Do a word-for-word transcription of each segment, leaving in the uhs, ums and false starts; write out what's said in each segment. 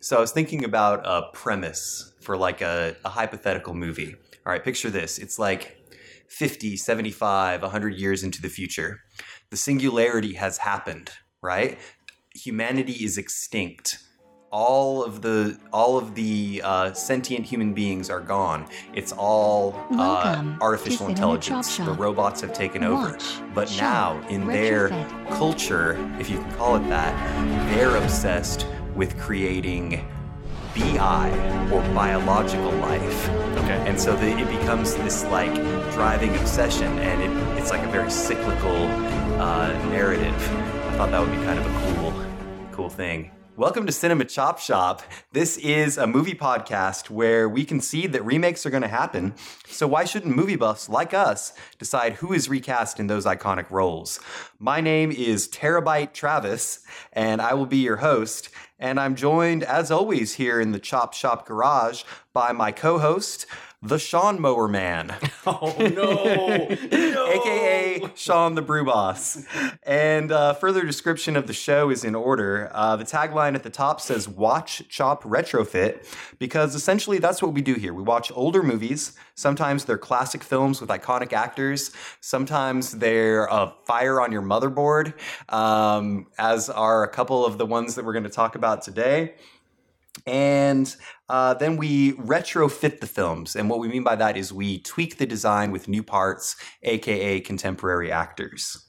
So I was thinking about a premise for like a, a hypothetical movie. All right, picture this. It's like fifty, seventy-five, one hundred years into the future. The singularity has happened, right? Humanity is extinct. All of the all of the uh, sentient human beings are gone. It's all uh, artificial intelligence. The robots have taken over. But now, in their culture, if you can call it that, they're obsessed with creating B I, or biological life. Okay. And so the, it becomes this like driving obsession, and it, it's like a very cyclical uh, narrative. I thought that would be kind of a cool, cool thing. Welcome to Cinema Chop Shop. This is a movie podcast where we concede that remakes are going to happen. So why shouldn't movie buffs like us decide who is recast in those iconic roles? My name is Terabyte Travis, and I will be your host. And I'm joined, as always, here in the Chop Shop Garage by my co-host, the Sean Mower Man. Oh, no. no. A K A Sean the Brew Boss. And uh, further description of the show is in order. Uh, the tagline at the top says, Watch, Chop, Retrofit, because essentially that's what we do here. We watch older movies. Sometimes they're classic films with iconic actors. Sometimes they're a fire on your motherboard, um, as are a couple of the ones that we're going to talk about today. And uh, then we retrofit the films. And what we mean by that is we tweak the design with new parts, A K A contemporary actors.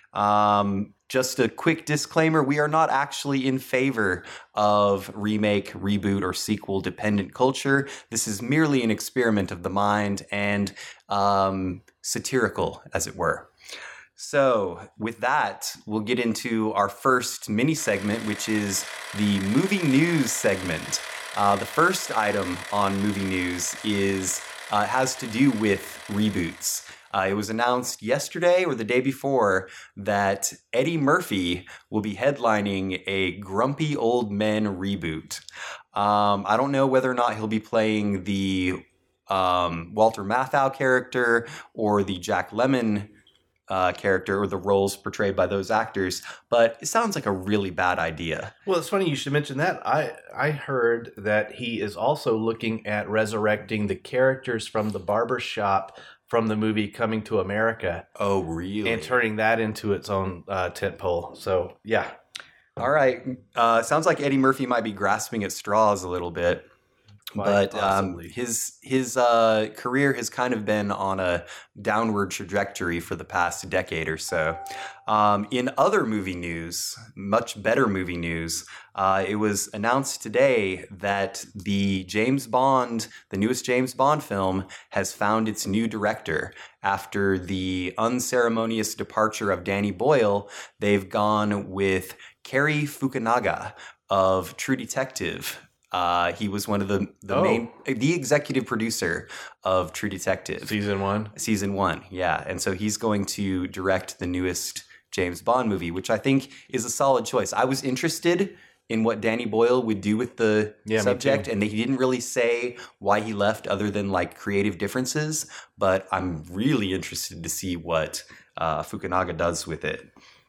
Um, just a quick disclaimer, we are not actually in favor of remake, reboot, or sequel-dependent culture. This is merely an experiment of the mind and um, satirical, as it were. So with that, we'll get into our first mini segment, which is the movie news segment. Uh, the first item on movie news is uh, has to do with reboots. Uh, it was announced yesterday or the day before that Eddie Murphy will be headlining a Grumpy Old Men reboot. Um, I don't know whether or not he'll be playing the um, Walter Matthau character or the Jack Lemmon Uh, character or the roles portrayed by those actors, but it sounds like a really bad idea. Well, it's funny you should mention that. I I heard that he is also looking at resurrecting the characters from the barber shop from the movie Coming to America. Oh, really? And turning that into its own uh, tentpole. So, yeah. All right. Uh, sounds like Eddie Murphy might be grasping at straws a little bit. Quite but um, his his uh, career has kind of been on a downward trajectory for the past decade or so. Um, in other movie news, much better movie news, uh, it was announced today that the James Bond, the newest James Bond film, has found its new director. After the unceremonious departure of Danny Boyle, they've gone with Cary Fukunaga of True Detective. Uh, he was one of the, the oh. main, the executive producer of True Detective. Season one? Season one, yeah. And so he's going to direct the newest James Bond movie, which I think is a solid choice. I was interested in what Danny Boyle would do with the yeah, subject, and he didn't really say why he left other than like creative differences, but I'm really interested to see what uh, Fukunaga does with it.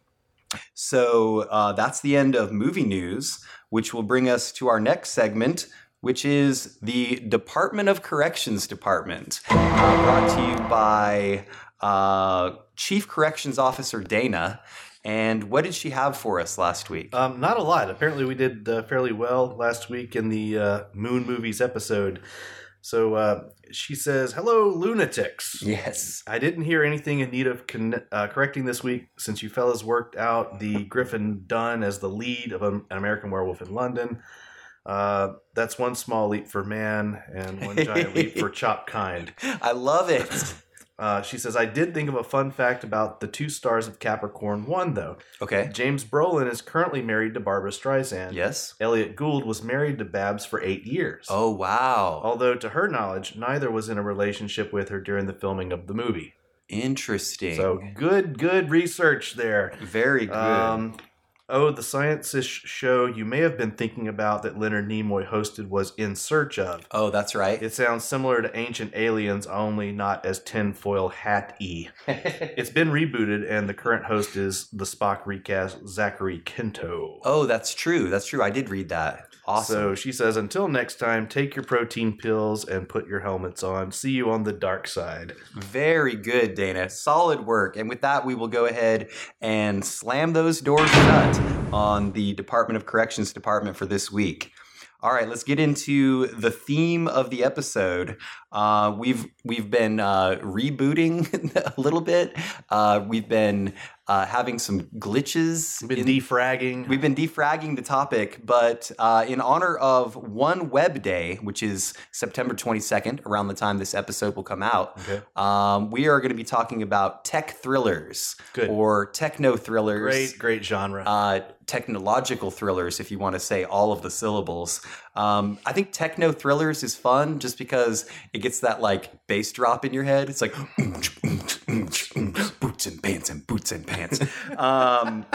So uh, that's the end of movie news, which will bring us to our next segment, which is the Department of Corrections Department, uh, brought to you by uh, Chief Corrections Officer Dana. And what did she have for us last week? Um, not a lot. Apparently we did uh, fairly well last week in the uh, Moon Movies episode. So uh, she says, hello, lunatics. Yes. I didn't hear anything in need of con- uh, correcting this week since you fellas worked out the Griffin Dunne as the lead of An American Werewolf in London. Uh, that's one small leap for man and one giant leap for Chop Kind. I love it. Uh, she says, I did think of a fun fact about the two stars of Capricorn one, though. Okay. James Brolin is currently married to Barbra Streisand. Yes. Elliot Gould was married to Babs for eight years. Oh, wow. Although, to her knowledge, neither was in a relationship with her during the filming of the movie. Interesting. So, good, good research there. Very good. Um, oh, the science-ish show you may have been thinking about that Leonard Nimoy hosted was In Search Of. Oh, that's right. It sounds similar to Ancient Aliens, only not as tinfoil hat-y. It's been rebooted, and the current host is the Spock recast, Zachary Quinto. Oh, that's true. That's true. I did read that. Awesome. So she says, until next time, take your protein pills and put your helmets on. See you on the dark side. Very good, Dana. Solid work. And with that, we will go ahead and slam those doors shut on the Department of Corrections department for this week. All right, let's get into the theme of the episode. Uh, we've we've been uh, rebooting a little bit. Uh, we've been uh, having some glitches. We've been in, defragging. We've been defragging the topic, but uh, in honor of One Web Day, which is September twenty-second, around the time this episode will come out, Okay. um, we are going to be talking about tech thrillers Good. or techno thrillers. Great, great genre. Uh, technological thrillers, if you want to say all of the syllables. Um, I think techno thrillers is fun just because it gets that like bass drop in your head. It's like boots and pants and boots and pants. Um,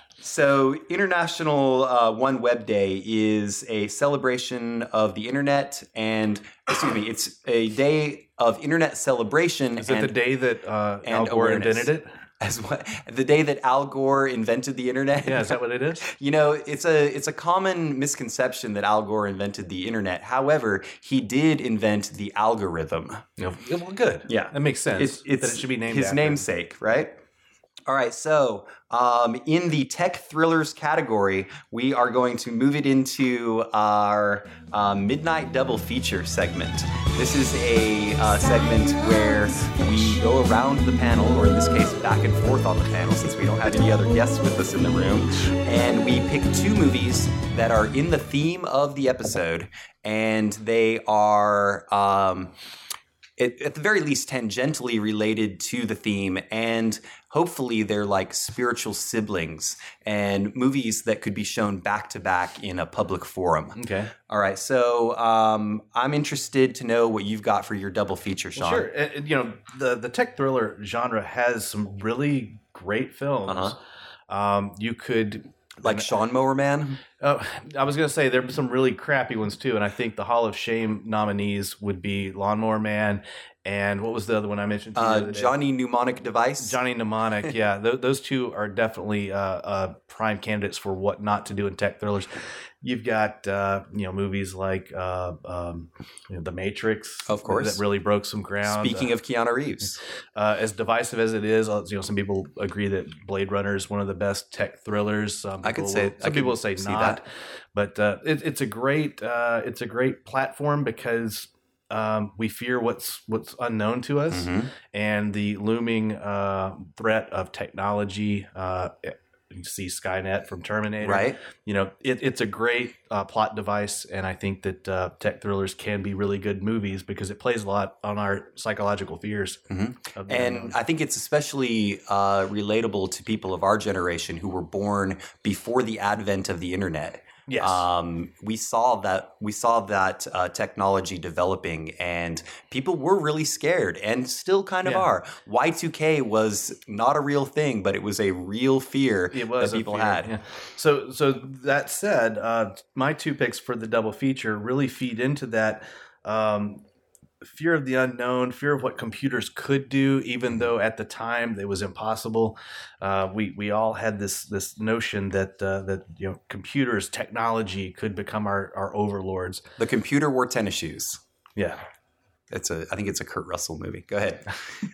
so International uh, One Web Day is a celebration of the internet and, excuse me, it's a day of internet celebration. Is it and, the day that uh, Al and Gore awareness. invented it? As what, the day that Al Gore invented the internet. Yeah, is that what it is? You know, it's a it's a common misconception that Al Gore invented the internet. However, he did invent the algorithm. Yeah, well, good. Yeah. That makes sense. It's, it's that it should be named his after. namesake, right? All right, so um, in the tech thrillers category, we are going to move it into our uh, Midnight Double Feature segment. This is a uh, segment where we go around the panel, or in this case, back and forth on the panel, since we don't have any other guests with us in the room, and we pick two movies that are in the theme of the episode, and they are... Um, At, at the very least, tangentially related to the theme, and hopefully they're like spiritual siblings and movies that could be shown back to back in a public forum. Okay. All right, so um, I'm interested to know what you've got for your double feature, Sean. Well, sure. Uh, you know, the, the tech thriller genre has some really great films. Uh-huh. Um, you could... Like Sean Mower Man? Uh, I was going to say there are some really crappy ones too, and I think the Hall of Shame nominees would be Lawnmower Man and what was the other one I mentioned to you? the Uh, other day? Johnny Mnemonic Device? Johnny Mnemonic, yeah. Th- those two are definitely uh, uh, prime candidates for what not to do in tech thrillers. You've got uh, you know movies like uh, um, you know, The Matrix, Of course. that really broke some ground. Speaking uh, of Keanu Reeves. uh, as divisive as it is, uh, you know, some people agree that Blade Runner is one of the best tech thrillers. Some I could people say- will- I some could people will say see not, that. but uh, it, it's a great uh, it's a great platform because um, we fear what's what's unknown to us, Mhm. and the looming uh, threat of technology. Uh, you see Skynet from Terminator, Right? You know, it, it's a great uh, plot device, and I think that uh, tech thrillers can be really good movies because it plays a lot on our psychological fears. Mhm. Of the And unknown. I think it's especially uh, relatable to people of our generation who were born before the advent of the internet. Yes. Um, we saw that we saw that uh, technology developing, and people were really scared, and still kind of Yeah. are. Y two K was not a real thing, but it was a real fear It was that a people fear, had. yeah. So, so that said, uh, my two picks for the double feature really feed into that um, fear of the unknown, fear of what computers could do, even though at the time it was impossible. Uh, we we all had this this notion that uh, that you know computers, technology could become our our overlords. The computer wore tennis shoes. Yeah. It's a. I think it's a Kurt Russell movie. Go ahead.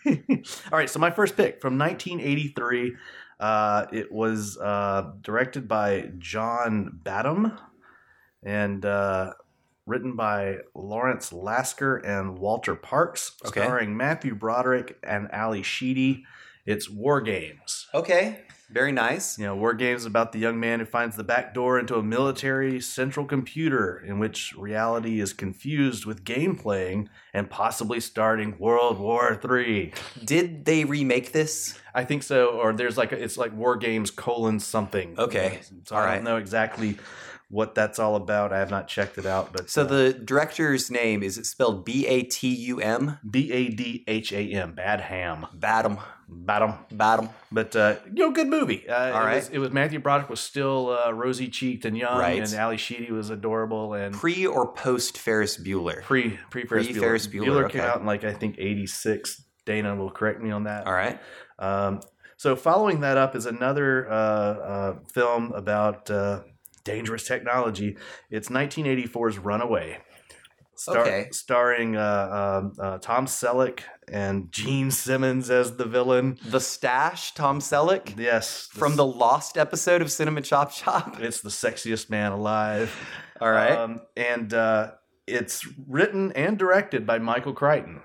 All right, so my first pick from nineteen eighty-three. Uh, it was uh, directed by John Badham and uh, written by Lawrence Lasker and Walter Parks, Okay. starring Matthew Broderick and Ali Sheedy. It's War Games. Okay. Very nice. You know, War Games about the young man who finds the back door into a military central computer in which reality is confused with game playing and possibly starting World War Three. Did they remake this? I think so, or there's like a, it's like War Games colon something. Okay. so All I right. don't know exactly what that's all about. I have not checked it out, but So uh, the director's name, is it spelled B A T U M? B A D H A M, Bad Ham, Badum. Badam. Badum. But uh, you know, good movie. Uh, All it right. Was, it was Matthew Broderick was still uh, rosy cheeked and young, Right. and Ali Sheedy was adorable and Pre or post Ferris Bueller? pre pre Ferris Bueller. Pre-Ferris Bueller, came okay. out in like I think eighty-six. Dana will correct me on that. All right. Um, so following that up is another uh, uh, film about. Uh, dangerous technology. It's nineteen eighty-four's Runaway. Star- Okay. Starring uh, um, uh, Tom Selleck and Gene Simmons as the villain. The Stash, Tom Selleck, Yes. from the Lost episode of Cinema Chop Shop. It's the sexiest man alive. All right. Um, and uh, it's written and directed by Michael Crichton.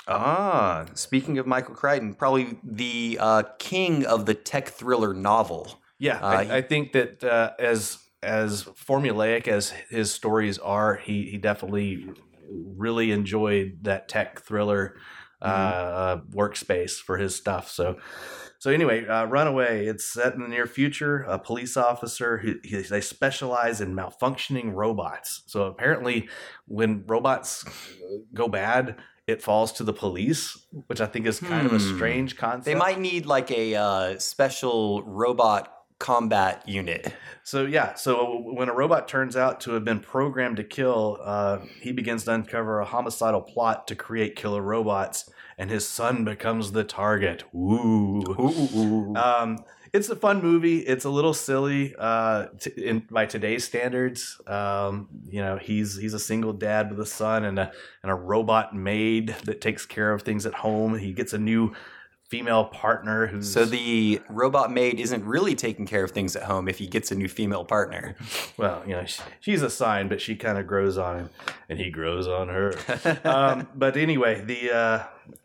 Ah, speaking of Michael Crichton, probably the uh, king of the tech thriller novel. Yeah, Uh, I, I think that uh, as as formulaic as his stories are, he he definitely really enjoyed that tech thriller uh, uh, workspace for his stuff. So. So anyway, uh, Runaway, it's set in the near future. A police officer, he, he, they specialize in malfunctioning robots. So apparently when robots go bad, it falls to the police, which I think is kind of a Hmm. strange concept. They might need like a uh, special robot combat unit. So yeah, so when a robot turns out to have been programmed to kill, uh, he begins to uncover a homicidal plot to create killer robots, and his son becomes the target. Ooh. Ooh. Um, it's a fun movie. It's a little silly uh, t- in by today's standards. Um, you know, he's he's a single dad with a son and a and a robot maid that takes care of things at home. He gets a new female partner who's So the robot maid isn't really taking care of things at home if he gets a new female partner. well, you know, she, she's a sign, but she kind of grows on him, and he grows on her. um, but anyway, the uh,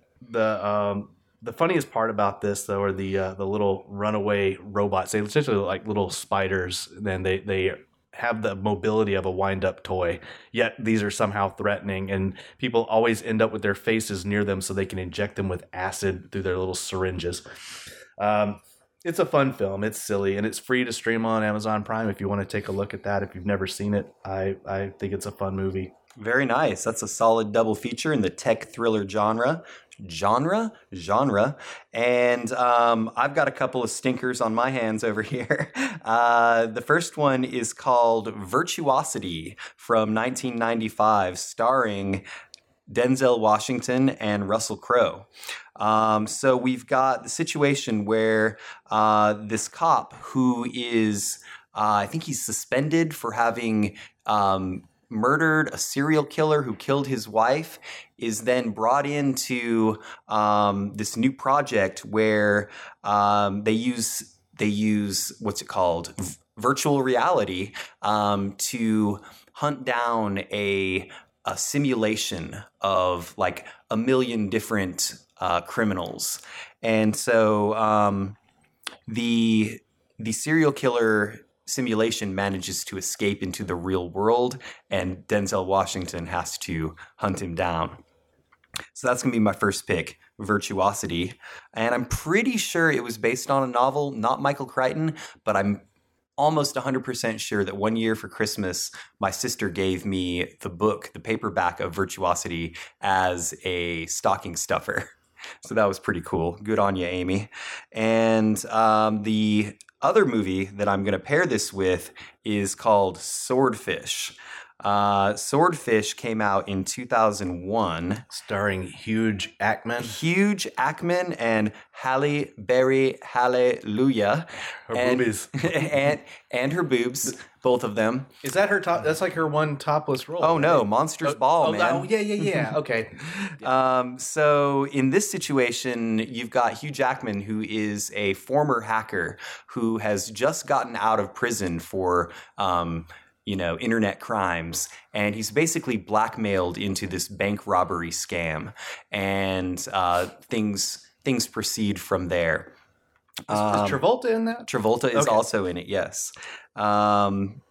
the um, the funniest part about this, though, are the uh, the little runaway robots. They essentially look like little spiders. Then they they have the mobility of a wind-up toy. Yet these are somehow threatening, and people always end up with their faces near them so they can inject them with acid through their little syringes. Um, it's a fun film. It's silly, and it's free to stream on Amazon Prime if you want to take a look at that. If you've never seen it, I I think it's a fun movie. Very nice. That's a solid double feature in the tech thriller genre. Genre? Genre. And um, I've got a couple of stinkers on my hands over here. Uh, the first one is called Virtuosity from nineteen ninety-five, starring Denzel Washington and Russell Crowe. Um, so we've got the situation where uh, this cop who is, uh, I think he's suspended for having um, murdered a serial killer who killed his wife, is then brought into um, this new project where um, they use they use what's it called v- virtual reality um, to hunt down a a simulation of like a million different uh, criminals, and so um, the the serial killer simulation manages to escape into the real world, and Denzel Washington has to hunt him down. So that's going to be my first pick, Virtuosity. And I'm pretty sure it was based on a novel, not Michael Crichton, but I'm almost one hundred percent sure that one year for Christmas, my sister gave me the book, the paperback of Virtuosity, as a stocking stuffer. So that was pretty cool. Good on you, Amy. And um, the other movie that I'm going to pair this with is called Swordfish. Uh, Swordfish came out in two thousand one. Starring Hugh Jackman. Hugh Jackman and Halle Berry, Hallelujah. Her and, boobies. and, and her boobs, both of them. Is that her top? That's like her one topless role. Oh, no, right? Monsters Oh, Ball, oh, man. Oh, yeah, yeah, yeah. Okay. Um, so in this situation, you've got Hugh Jackman, who is a former hacker who has just gotten out of prison for, um, you know, internet crimes, and he's basically blackmailed into this bank robbery scam, and uh, things things proceed from there. Is, Um, is Travolta in that? Travolta is Okay. also in it, yes. Um,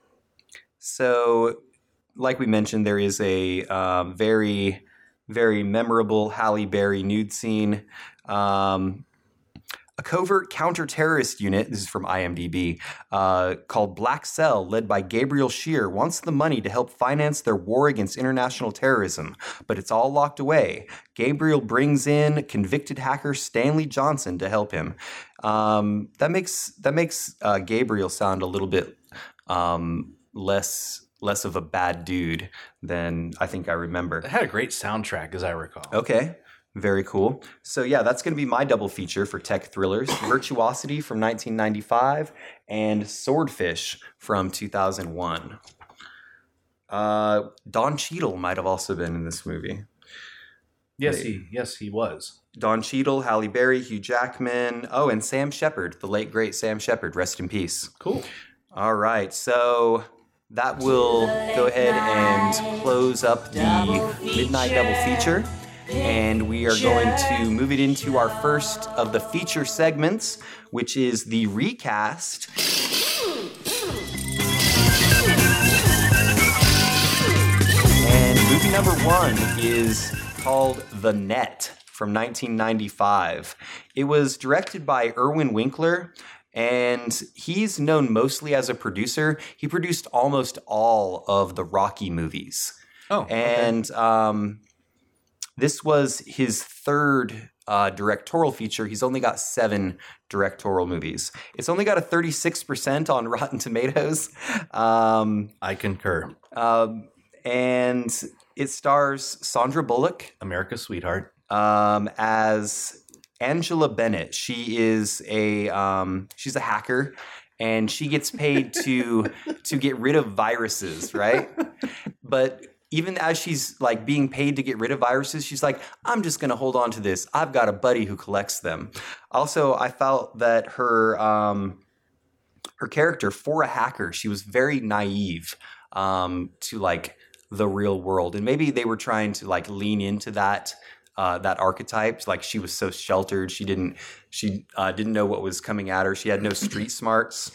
so, like we mentioned, there is a um, very, very memorable Halle Berry nude scene. Um, a covert counter-terrorist unit, this is from IMDb, uh, called Black Cell, led by Gabriel Shear, wants the money to help finance their war against international terrorism, but it's all locked away. Gabriel brings in convicted hacker Stanley Johnson to help him. Um, that makes that makes uh, Gabriel sound a little bit um, less less of a bad dude than I think I remember. It had a great soundtrack, as I recall. Okay. Very cool. So yeah, that's going to be my double feature for tech thrillers: Virtuosity from nineteen ninety-five and Swordfish from two thousand one. Uh, Don Cheadle might have also been in this movie. Yes, Maybe. he yes he was. Don Cheadle, Halle Berry, Hugh Jackman. Oh, and Sam Shepard, the late great Sam Shepard. Rest in peace. Cool. All right, so that will go ahead and close up the Midnight Double Feature. And we are going to move it into our first of the feature segments, which is the recast. And movie number one is called The Net from nineteen ninety-five. It was directed by Irwin Winkler, and he's known mostly as a producer. He produced almost all of the Rocky movies. Oh, okay. And um, this was his third uh, directorial feature. He's only got seven directorial movies. It's only got a thirty-six percent on Rotten Tomatoes. Um, I concur. um, and it stars Sandra Bullock America's Sweetheart. um, as Angela Bennett. She is a um, she's a hacker, and she gets paid to to get rid of viruses, right? But even as she's like being paid to get rid of viruses, she's like, I'm just going to hold on to this. I've got a buddy who collects them. Also, I felt that her um, her character, for a hacker, she was very naive um, to like the real world, and maybe they were trying to like lean into that. Uh, that archetype, like she was so sheltered, she didn't she uh, didn't know what was coming at her. She had no street smarts.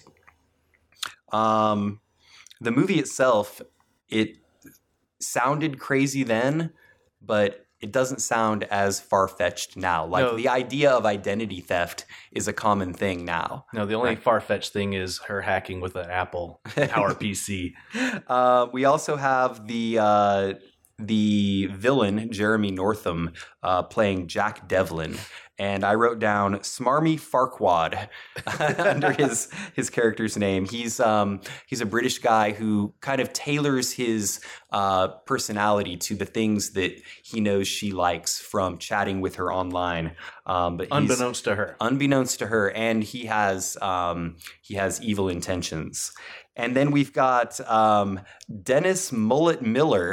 Um, the movie itself, it sounded crazy then, but it doesn't sound as far-fetched now. Like No. the idea of identity theft is a common thing now. No, the only Right. far-fetched thing is her hacking with an Apple Power P C. Uh, we also have the uh, the villain Jeremy Northam uh, playing Jack Devlin, and I wrote down Smarmy Farquaad under his his character's name. He's um, he's a British guy who kind of tailors his uh, personality to the things that he knows she likes from chatting with her online. Um, but he's, Unbeknownst to her. unbeknownst to her, and he has um, he has evil intentions. And then we've got um, Dennis Mullet Miller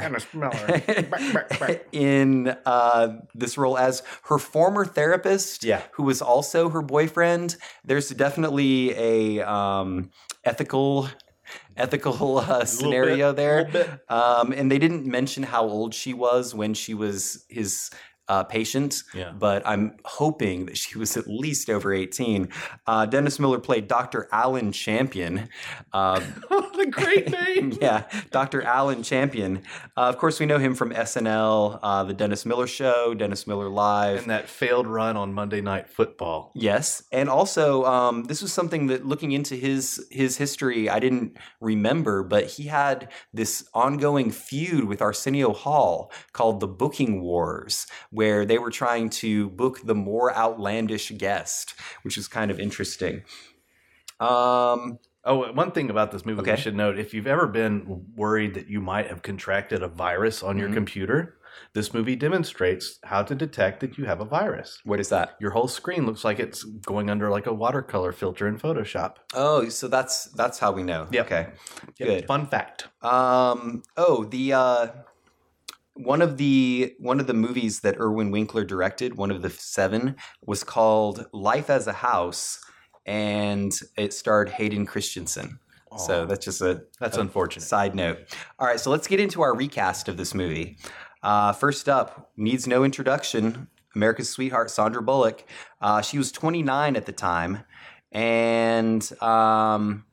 in uh, this role as her former therapist, Yeah. who was also her boyfriend. There's definitely a um, ethical ethical uh, scenario bit, there, little bit. um, and they didn't mention how old she was when she was his uh, patient. Yeah. But I'm hoping that she was at least over eighteen. Uh, Dennis Miller played Doctor Alan Champion. Uh, What a great name. yeah, Doctor Alan Champion. Uh, of course, we know him from S N L, uh, The Dennis Miller Show, Dennis Miller Live. And that failed run on Monday Night Football. Yes, and also um, this was something that, looking into his his history, I didn't remember, but he had this ongoing feud with Arsenio Hall called the Booking Wars, where they were trying to book the more outlandish guest, which is kind of interesting. Um, Oh, one thing about this movie Okay. we should note, if you've ever been worried that you might have contracted a virus on your Mhm. computer, this movie demonstrates how to detect that you have a virus. what is that? Your whole screen looks like it's going under like a watercolor filter in Photoshop. Oh, so that's that's how we know. Yep. Okay, Yep, good. Fun fact. Um, oh, the uh, one of the one of the movies that Irwin Winkler directed, one of the seven, was called Life as a House, and it starred Hayden Christensen. So Aw. that's just a That's a unfortunate. side note. All right, so let's get into our recast of this movie. Uh, first up, needs no introduction, America's Sweetheart, Sandra Bullock. Uh, she was twenty-nine at the time, and um,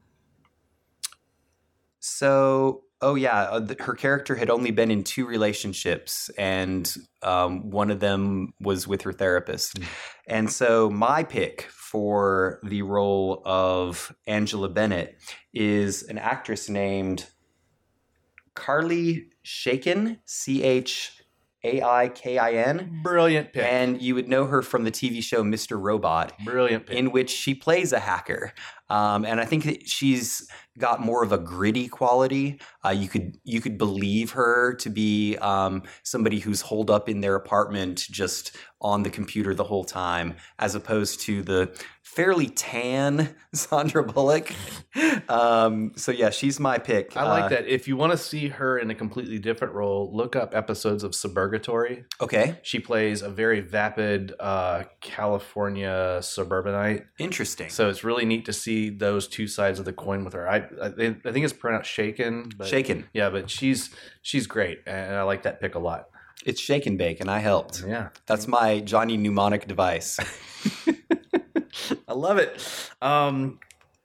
so oh yeah, uh, th- her character had only been in two relationships, and um, one of them was with her therapist. And so my pick for the role of Angela Bennett is an actress named Carly Chaikin, C H A I K I N. Brilliant pick. And you would know her from the T V show Mister Robot, Brilliant pick. in which she plays a hacker. Um, and I think that she's got more of a gritty quality. Uh, you could you could believe her to be um, somebody who's holed up in their apartment just on the computer the whole time, as opposed to the fairly tan Sandra Bullock. Um, so yeah, she's my pick. I like Uh, that. If you want to see her in a completely different role, look up episodes of Suburgatory. Okay, She plays a very vapid uh, California suburbanite. interesting. So it's really neat to see those two sides of the coin with her. I I, I think it's pronounced Shaken. But, Shaken. Yeah, but she's she's great, and I like that pick a lot. It's shake and bake, and I helped. Yeah, That's my Johnny Mnemonic device. I love it. Um,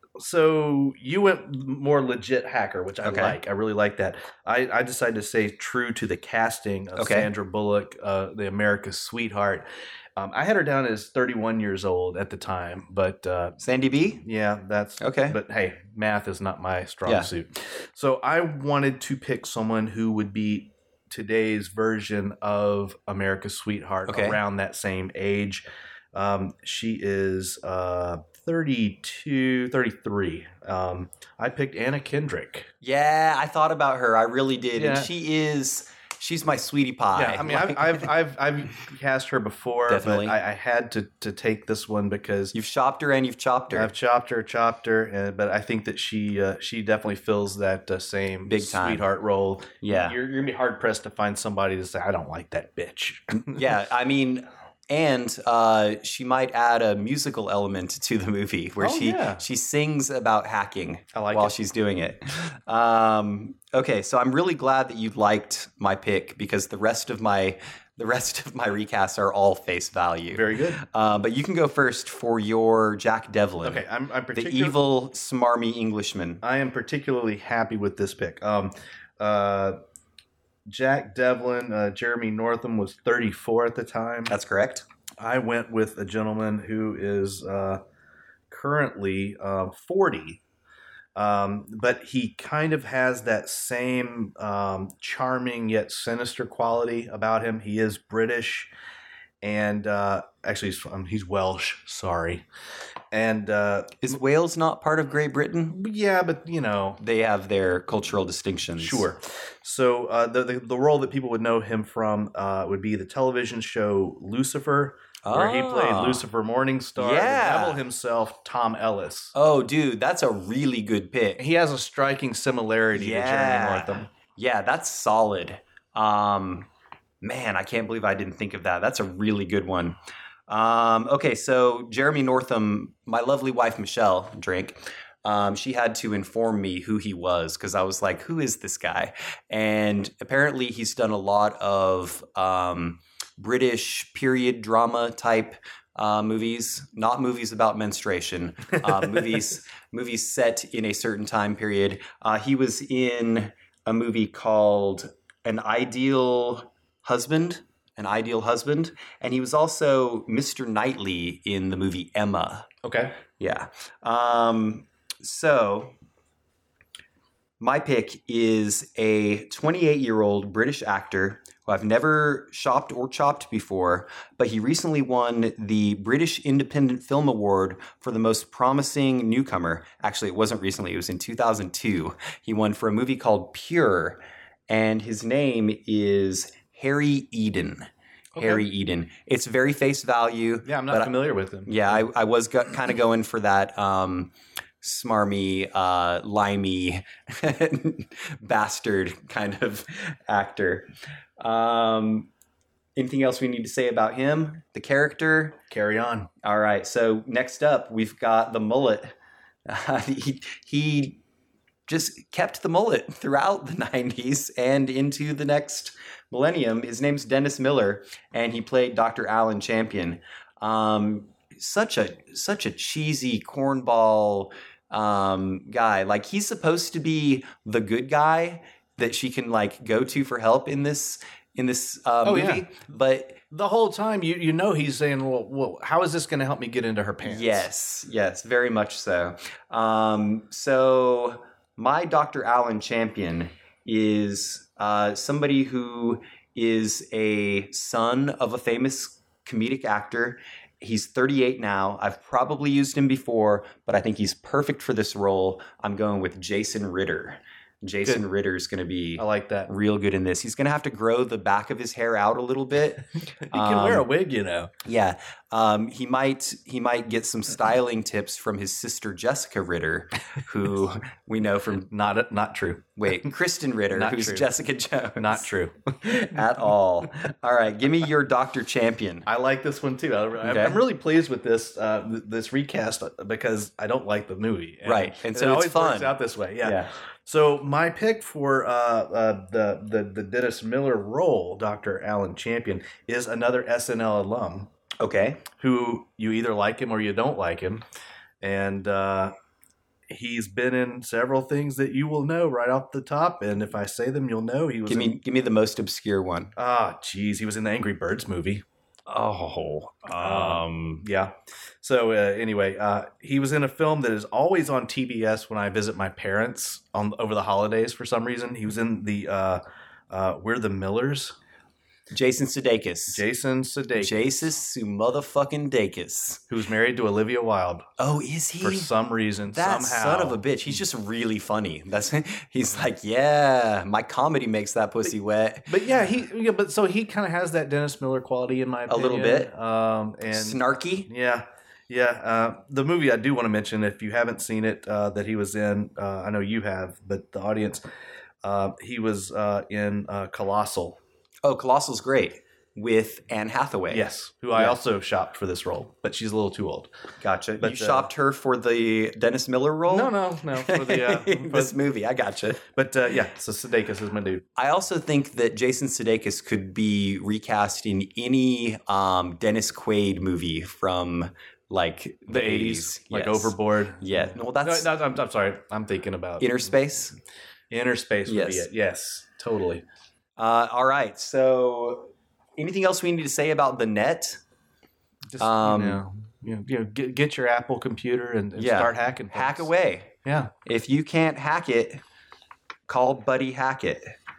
so you went more legit hacker, which I Okay. like. I really like that. I, I decided to stay true to the casting of Okay. Sandra Bullock, uh, the America's sweetheart. Um, I had her down as thirty-one years old at the time, but uh, Sandy B? yeah, that's Okay. But hey, math is not my strong Yeah. suit. So I wanted to pick someone who would be today's version of America's Sweetheart, Okay. around that same age. Um, she is uh, thirty-two, thirty-three. Um, I picked Anna Kendrick. Yeah, I thought about her. I really did. Yeah. And she is, she's my sweetie pie. Yeah, I mean, Like, I've, I've I've I've cast her before, Definitely. but I, I had to to take this one because you've shopped her and you've chopped her. I've chopped her, chopped her, and, but I think that she uh, she definitely fills that uh, same Big time. sweetheart role. Yeah. you're, you're gonna be hard pressed to find somebody to say I don't like that bitch. Yeah, I mean, and uh, she might add a musical element to the movie where Oh, she yeah. she sings about hacking I like while it. she's doing it. Um, okay, so I'm really glad that you liked my pick because the rest of my the rest of my recasts are all face value. Very good. Uh, but you can go first for your Jack Devlin, Okay, I'm I'm the particular- evil smarmy Englishman. I am particularly happy with this pick. Um, uh, Jack Devlin, uh, Jeremy Northam was thirty-four at the time. That's correct. I went with a gentleman who is uh, currently uh, forty, um, but he kind of has that same um, charming yet sinister quality about him. He is British, and uh, actually he's, um, he's Welsh. Sorry, and uh, Is Wales not part of Great Britain? yeah, but you know. They have their cultural distinctions. Sure. So uh, the, the the role that people would know him from uh, would be the television show Lucifer, where he played Ah. Lucifer Morningstar, Yeah. the devil himself, Tom Ellis. Oh, dude, that's a really good pick. He has a striking similarity Yeah. to Jeremy Northam. Yeah, that's solid. Um, man, I can't believe I didn't think of that. That's a really good one. Um, okay, so Jeremy Northam, my lovely wife Michelle, drink. Um, she had to inform me who he was because I was like, "Who is this guy?" And apparently, he's done a lot of um, British period drama type uh, movies, not movies about menstruation, uh, movies movies set in a certain time period. Uh, he was in a movie called An Ideal Husband, An Ideal Husband, and he was also Mister Knightley in the movie Emma. Okay. Yeah. Um, so my pick is a twenty-eight-year-old British actor who I've never shopped or chopped before, but he recently won the British Independent Film Award for the most promising newcomer. Actually, it wasn't recently. It was in two thousand two. He won for a movie called Pure, and his name is Harry Eden. Okay. Harry Eden. It's very face value. Yeah, I'm not but I- familiar with him. yeah, I, I was go- kind of going for that um, smarmy, uh, limey, bastard kind of actor. Um, anything else we need to say about him? The character? Carry on. All right, so next up, we've got the mullet. Uh, he, he just kept the mullet throughout the nineties and into the next millennium. His name's Dennis Miller, and he played Doctor Alan Champion. Um, such a such a cheesy cornball um, guy. Like, he's supposed to be the good guy that she can like go to for help in this in this uh, Oh, movie, yeah. but. The whole time, you you know he's saying, well, well how is this going to help me get into her pants? Yes, yes, very much so. Um, so my Doctor Alan Champion is uh, somebody who is a son of a famous comedic actor, He's thirty-eight now. I've probably used him before, but I think he's perfect for this role. I'm going with Jason Ritter. Jason good. Ritter is going to be I like that. real good in this. He's going to have to grow the back of his hair out a little bit. he can um, wear a wig, you know. Yeah. Um, he might he might get some styling tips from his sister Jessica Ritter, who we know from not not true. Wait, Kristen Ritter, not who's true. Jessica Jones. Not true at all. All right, give me your Doctor Champion. I like this one too. I, okay. I'm really pleased with this uh, this recast because I don't like the movie. And, right, and so it it's always fun. Works out this way. Yeah. yeah. So my pick for uh, uh, the, the the Dennis Miller role, Doctor Alan Champion, is another S N L alum. Okay. Who you either like him or you don't like him, and uh, he's been in several things that you will know right off the top. And if I say them, you'll know he was. Give me in, give me the most obscure one. Ah, geez, he was in the Angry Birds movie. Oh, um, yeah. So uh, anyway, uh, he was in a film that is always on T B S when I visit my parents on over the holidays. For some reason, he was in the uh, uh, We're the Millers. Jason Sudeikis. Jason Sudeikis. Jason Su motherfucking Deikis. Who's married to Olivia Wilde. Oh, is he? For some reason, that somehow. son of a bitch. He's just really funny. That's he's like, yeah, my comedy makes that pussy but, wet. But yeah, he yeah, but so he kind of has that Dennis Miller quality in my opinion. A little bit. Um, and snarky. Yeah. Yeah, uh, the movie I do want to mention, if you haven't seen it, uh, that he was in, uh, I know you have, but the audience, uh, he was uh, in uh, Colossal. Oh, Colossal's great with Anne Hathaway. Yes, who I yeah. also shopped for this role, but she's a little too old. Gotcha. But, you shopped uh, her for the Dennis Miller role? No, no, no. For the uh, for this movie, I gotcha. But uh, yeah, so Sudeikis is my dude. I also think that Jason Sudeikis could be recast in any um, Dennis Quaid movie from like the, the eighties, like yes. Overboard. Yeah. Well, that's. No, no, I'm, I'm sorry. I'm thinking about Inner Space. Inner Space would yes. be it. Yes, totally. Uh, all right. So, anything else we need to say about the net? Just, um, you know, you know, you know get, get your Apple computer and, and yeah. start hacking things. Hack away. Yeah. If you can't hack it, call Buddy Hackett.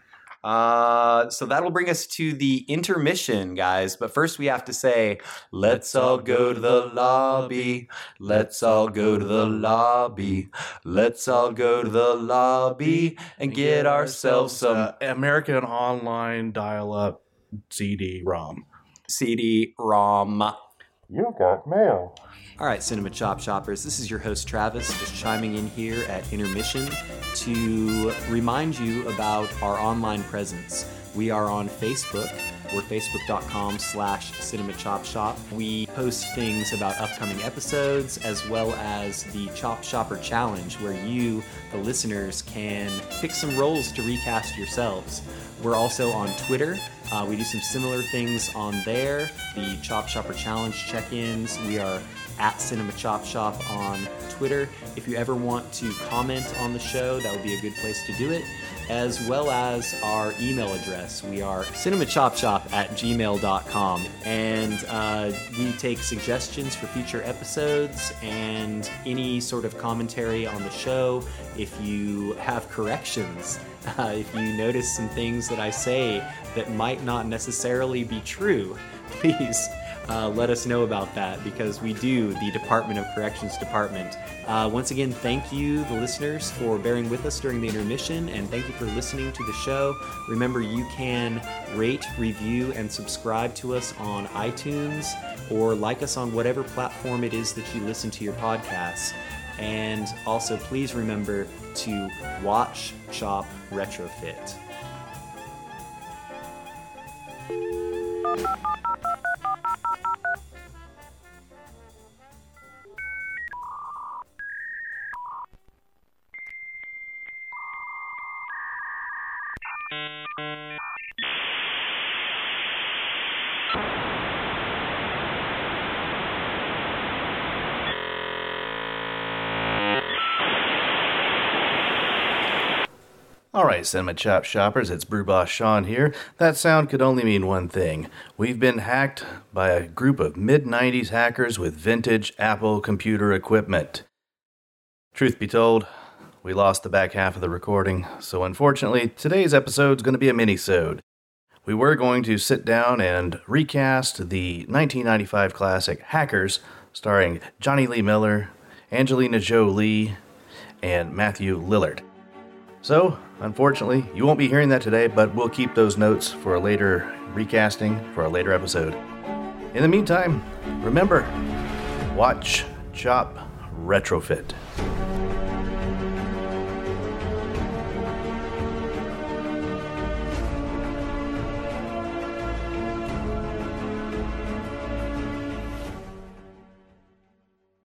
Uh, so that'll bring us to the intermission, guys. But first we have to say, let's all go to the lobby. Let's all go to the lobby. Let's all go to the lobby and get ourselves some uh, American Online Dial-Up C D ROM. C D ROM. You got mail. All right, Cinema Chop Shoppers, this is your host Travis, just chiming in here at intermission to remind you about our online presence. We are on Facebook. We're facebook.com slash Cinema Chop Shop. We post things about upcoming episodes as well as the Chop Shopper Challenge, where you, the listeners, can pick some roles to recast yourselves. We're also on Twitter. Uh, we do some similar things on there. The Chop Shopper Challenge check-ins. We are at Cinema Chop Shop on Twitter. If you ever want to comment on the show, that would be a good place to do it, as well as our email address. We are cinemachopshop at gmail dot com, and uh, we take suggestions for future episodes and any sort of commentary on the show. If you have corrections, uh, if you notice some things that I say that might not necessarily be true, please Uh, let us know about that, because we do the Department of Corrections Department. Uh, once again, thank you, the listeners, for bearing with us during the intermission, and thank you for listening to the show. Remember, you can rate, review, and subscribe to us on iTunes, or like us on whatever platform it is that you listen to your podcasts. And also, please remember to watch, chop, retrofit. All right, Cinema Chop Shoppers, it's Brew Boss Sean here. That sound could only mean one thing. We've been hacked by a group of mid nineties hackers with vintage Apple computer equipment. Truth be told, we lost the back half of the recording, so unfortunately, today's episode's going to be a mini-sode. we were going to sit down and recast the nineteen ninety-five classic Hackers, starring Johnny Lee Miller, Angelina Jolie, and Matthew Lillard. So, unfortunately, you won't be hearing that today, but we'll keep those notes for a later recasting, for a later episode. In the meantime, remember, watch, chop, retrofit.